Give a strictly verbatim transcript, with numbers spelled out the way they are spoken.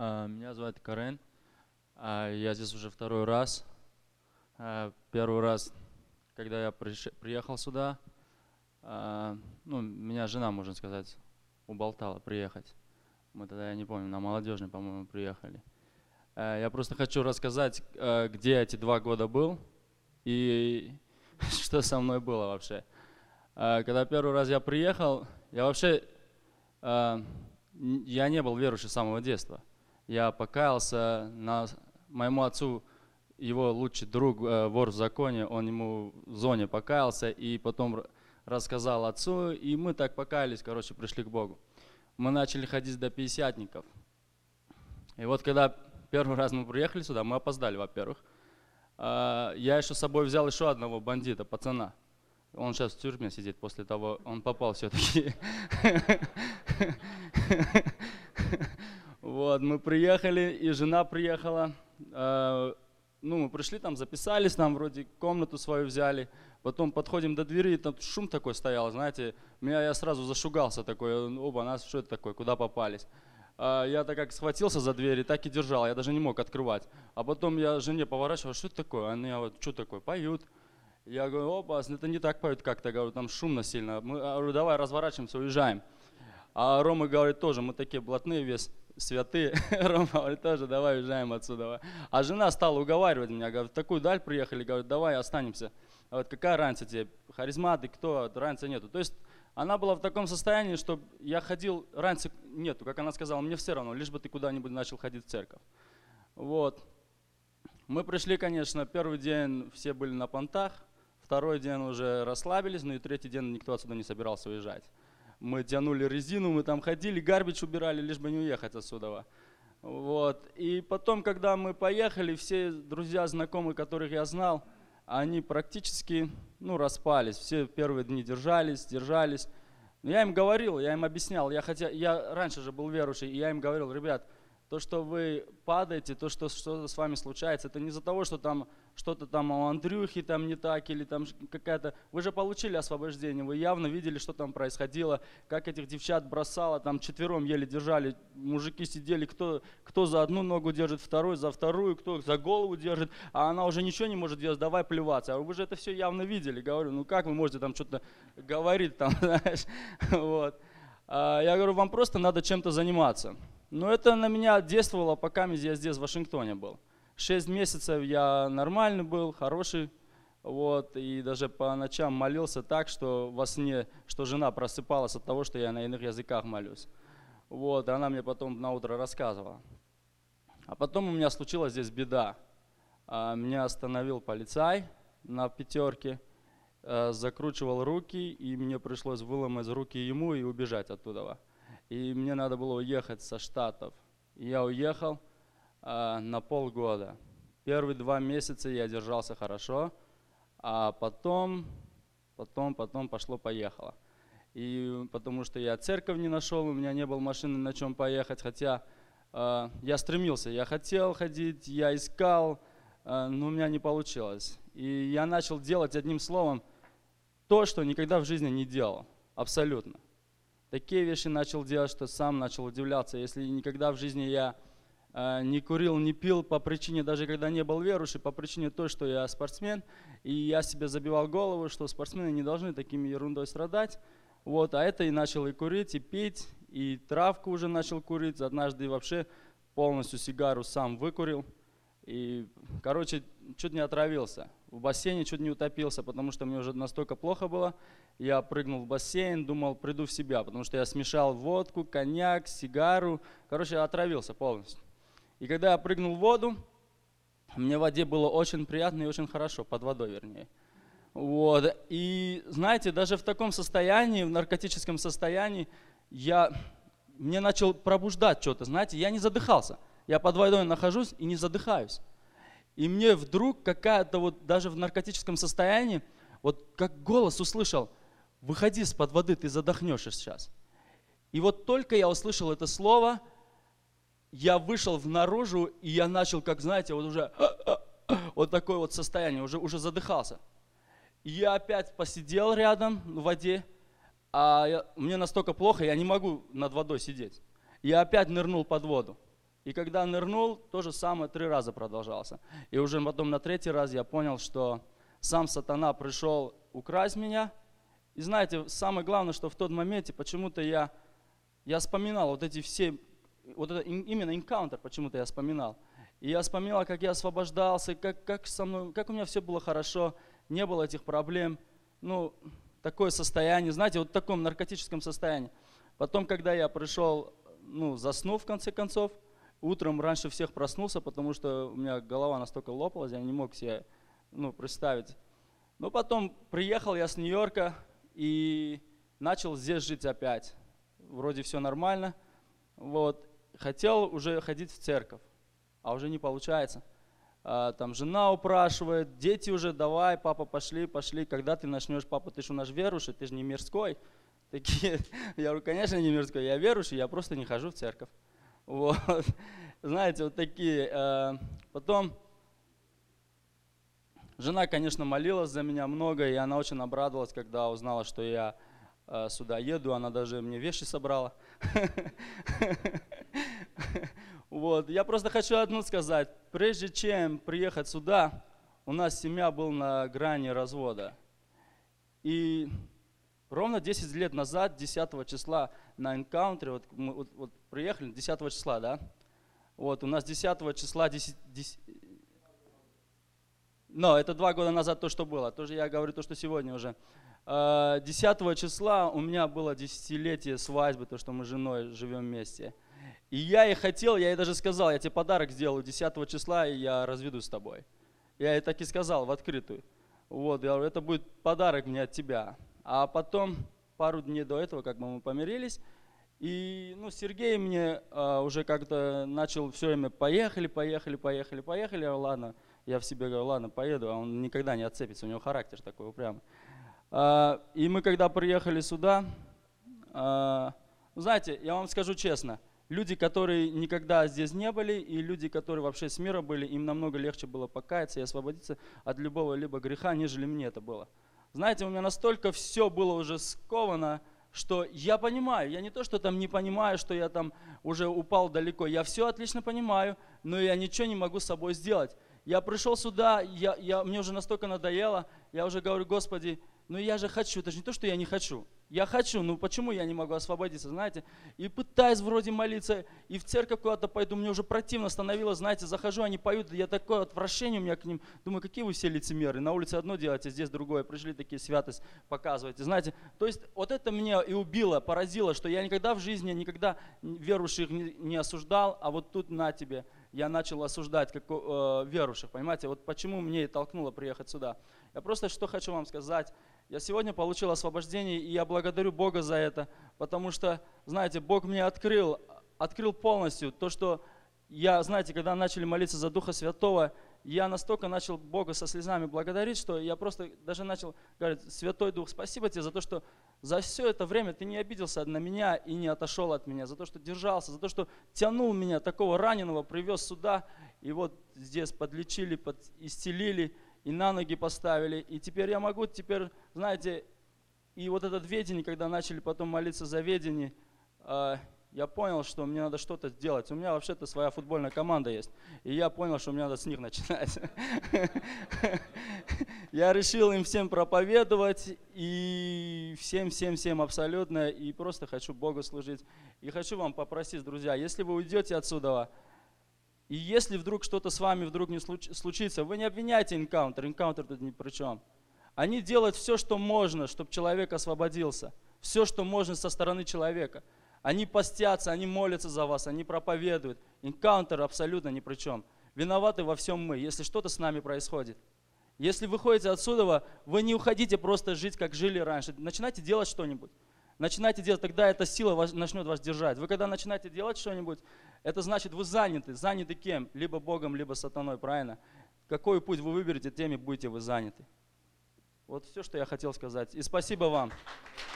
А, Меня зовут Карен. А, Я здесь уже второй раз. А, Первый раз, когда я приш- приехал сюда, а, ну, меня жена, можно сказать, уболтала приехать. Мы тогда, я не помню, на Молодежной, по-моему, приехали. А, Я просто хочу рассказать, а, где я эти два года был и что со мной было вообще. А, Когда первый раз я приехал, я вообще, а, н- я не был верующим с самого детства. Я покаялся, на моему отцу, его лучший друг, э, вор в законе, он ему в зоне покаялся и потом р- рассказал отцу, и мы так покаялись, короче, пришли к Богу. Мы начали ходить до пятидесятников. И вот когда первый раз мы приехали сюда, мы опоздали, во-первых. А, Я еще с собой взял еще одного бандита, пацана. Он сейчас в тюрьме сидит после того, он попал все-таки. Вот, мы приехали, и жена приехала. Э, Ну, мы пришли там, записались, там вроде комнату свою взяли. Потом подходим до двери, и там шум такой стоял, знаете. Меня, я сразу зашугался такой, оба, нас, что это такое, куда попались? А Я так как схватился за дверь, и так и держал, я даже не мог открывать. А потом я жене поворачивал, что это такое? Она вот, что такое, поют. Я говорю, опа, это не так поют как-то, говорю, там шумно сильно. Мы, я говорю, давай разворачиваемся, уезжаем. А Рома говорит тоже, мы такие блатные весь, святые. Рома говорит тоже, давай уезжаем отсюда. А жена стала уговаривать меня, говорит, в такую даль приехали, говорит, давай останемся. Говорит, какая разница тебе, харизматы, кто, разницы нету. То есть она была в таком состоянии, что я ходил, разницы нету, как она сказала, мне все равно, лишь бы ты куда-нибудь начал ходить в церковь. Вот. Мы пришли, конечно, первый день все были на понтах, второй день уже расслабились, ну и третий день никто отсюда не собирался уезжать. Мы тянули резину, мы там ходили, гарбич убирали, лишь бы не уехать отсюда. Вот. И потом, когда мы поехали, все друзья, знакомые, которых я знал, они практически ну, распались. Все первые дни держались, держались. Но я им говорил, я им объяснял. Я, хотя, я раньше же был верующий, и я им говорил, ребят, то, что вы падаете, то, что что-то с вами случается, это не из-за того, что там что-то там у Андрюхи там не так, или там какая-то... Вы же получили освобождение, вы явно видели, что там происходило, как этих девчат бросало, там четвером еле держали, мужики сидели, кто, кто за одну ногу держит, второй за вторую, кто за голову держит, а она уже ничего не может делать, давай плеваться. А вы же это все явно видели, говорю, ну как вы можете там что-то говорить там, знаешь, вот. А я говорю, вам просто надо чем-то заниматься. Но это на меня действовало, пока я здесь, в Вашингтоне был. Шесть месяцев я нормальный был, хороший, вот, и даже по ночам молился так, что во сне, что жена просыпалась от того, что я на иных языках молюсь. Вот, и она мне потом на утро рассказывала. А потом у меня случилась здесь беда. А, Меня остановил полицай на пятерке, а, закручивал руки, и мне пришлось выломать руки ему и убежать оттуда. И мне надо было уехать со Штатов. И я уехал а, на полгода. Первые два месяца я держался хорошо, а потом, потом, потом пошло-поехало. И потому что я церковь не нашел, у меня не было машины на чем поехать, хотя а, я стремился, я хотел ходить, я искал, а, но у меня не получилось. И я начал делать одним словом то, что никогда в жизни не делал, абсолютно. Такие вещи начал делать, что сам начал удивляться. Если никогда в жизни я э, не курил, не пил по причине, даже когда не был верующий, по причине той, что я спортсмен, и я себе забивал голову, что спортсмены не должны такими ерундой страдать. Вот, а это и начал и курить, и пить, и травку уже начал курить. Однажды вообще полностью сигару сам выкурил. И, короче, чуть не отравился. В бассейне чуть не утопился, потому что мне уже настолько плохо было. Я прыгнул в бассейн, думал, приду в себя, потому что я смешал водку, коньяк, сигару. Короче, я отравился полностью. И когда я прыгнул в воду, мне в воде было очень приятно и очень хорошо, под водой вернее. Вот. И знаете, даже в таком состоянии, в наркотическом состоянии, я, мне начал пробуждать что-то, знаете, я не задыхался. Я под водой нахожусь и не задыхаюсь. И мне вдруг какая-то вот даже в наркотическом состоянии, вот как голос услышал, выходи из-под воды, ты задохнешься сейчас. И вот только я услышал это слово, я вышел наружу, и я начал, как знаете, вот уже вот такое вот состояние, уже, уже задыхался. И я опять посидел рядом в воде, а я, мне настолько плохо, я не могу над водой сидеть. Я опять нырнул под воду. И когда нырнул, то же самое три раза продолжался. И уже потом на третий раз я понял, что сам сатана пришел украсть меня. И знаете, самое главное, что в тот моменте почему-то я, я вспоминал вот эти все, вот это именно энкаунтер почему-то я вспоминал. И я вспоминал, как я освобождался, как, как, со мной, как у меня все было хорошо, не было этих проблем. Ну, такое состояние, знаете, вот в таком наркотическом состоянии. Потом, когда я пришел, ну, заснул в конце концов, утром раньше всех проснулся, потому что у меня голова настолько лопалась, я не мог себе, ну, представить. Но потом приехал я с Нью-Йорка и начал здесь жить опять. Вроде все нормально. Вот. Хотел уже ходить в церковь, а уже не получается. А, там жена упрашивает, дети уже, давай, папа, пошли, пошли. Когда ты начнешь, папа, ты же у нас верующий, ты же не мирской. Такие, я говорю, конечно, не мирской, я верующий, я просто не хожу в церковь. Вот. Знаете, вот такие. Потом жена, конечно, молилась за меня много, и она очень обрадовалась, когда узнала, что я сюда еду. Она даже мне вещи собрала. Вот. Я просто хочу одно сказать. Прежде чем приехать сюда, у нас семья была на грани развода. И ровно десять лет назад, десятого числа на энкаунтере, вот мы вот, вот приехали, десятого числа, да? Вот, у нас десятого числа, десять, десять, но это два года назад то, что было, тоже я говорю то, что сегодня уже. десятого числа у меня было десятилетие свадьбы, то, что мы с женой живем вместе. И я ей хотел, я ей даже сказал, я тебе подарок сделаю десятого числа, и я разведусь с тобой. Я ей так и сказал в открытую. Вот, я говорю, это будет подарок мне от тебя. А потом, пару дней до этого, как бы мы помирились, и ну, Сергей мне а, уже как-то начал все время поехали, поехали, поехали, поехали. Я говорю, ладно, я в себе говорю, ладно, поеду, а он никогда не отцепится, у него характер такой упрямый. А, и мы когда приехали сюда, а, знаете, я вам скажу честно, люди, которые никогда здесь не были, и люди, которые вообще с мира были, им намного легче было покаяться и освободиться от любого либо греха, нежели мне это было. Знаете, у меня настолько все было уже сковано, что я понимаю, я не то, что там не понимаю, что я там уже упал далеко, я все отлично понимаю, но я ничего не могу с собой сделать. Я пришел сюда, я, я, мне уже настолько надоело, я уже говорю, Господи, ну я же хочу, это же не то, что я не хочу. Я хочу, ну почему я не могу освободиться, знаете? И пытаюсь вроде молиться, и в церковь куда-то пойду, мне уже противно становилось, знаете, захожу, они поют, я такое отвращение у меня к ним. Думаю, какие вы все лицемеры, на улице одно делаете, здесь другое, пришли такие святость показываете, знаете. То есть вот это меня и убило, поразило, что я никогда в жизни, никогда верующих не, не осуждал, а вот тут на тебе я начал осуждать как, э, верующих, понимаете. Вот почему мне и толкнуло приехать сюда. Я просто что хочу вам сказать. Я сегодня получил освобождение, и я благодарю Бога за это, потому что, знаете, Бог мне открыл, открыл полностью то, что я, знаете, когда начали молиться за Духа Святого, я настолько начал Бога со слезами благодарить, что я просто даже начал говорить, Святой Дух, спасибо тебе за то, что за все это время ты не обиделся на меня и не отошел от меня, за то, что держался, за то, что тянул меня, такого раненого, привез сюда, и вот здесь подлечили, под, исцелили, и на ноги поставили, и теперь я могу, теперь, знаете, и вот это ведение, когда начали потом молиться за ведение, э, я понял, что мне надо что-то делать. У меня вообще-то своя футбольная команда есть, и я понял, что мне надо с них начинать. Я решил им всем проповедовать, и всем-всем-всем абсолютно, и просто хочу Богу служить. И хочу вам попросить, друзья, если вы уйдете отсюда, и если вдруг что-то с вами вдруг не случится, вы не обвиняйте энкаунтер, энкаунтер тут ни при чем. Они делают все, что можно, чтобы человек освободился. Все, что можно со стороны человека. Они постятся, они молятся за вас, они проповедуют. Энкаунтер абсолютно ни при чем. Виноваты во всем мы, если что-то с нами происходит. Если вы ходите отсюда, вы не уходите просто жить, как жили раньше. Начинайте делать что-нибудь. Начинайте делать, тогда эта сила вас, начнет вас держать. Вы когда начинаете делать что-нибудь, это значит, вы заняты. Заняты кем? Либо Богом, либо сатаной, правильно? Какой путь вы выберете, тем и будете вы заняты. Вот все, что я хотел сказать. И спасибо вам.